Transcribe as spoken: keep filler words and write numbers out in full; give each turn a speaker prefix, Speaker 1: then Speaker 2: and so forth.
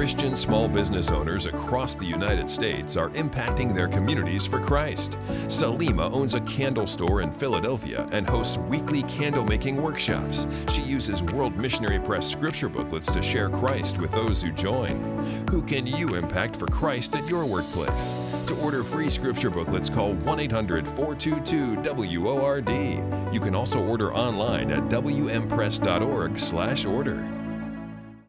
Speaker 1: Christian small business owners across the United States are impacting their communities for Christ. Salima owns a candle store in Philadelphia and hosts weekly candle-making workshops. She uses World Missionary Press scripture booklets to share Christ with those who join. Who can you impact for Christ at your workplace? To order free scripture booklets, call one eight hundred, four two two, W O R D. You can also order online at W M press dot org slash order.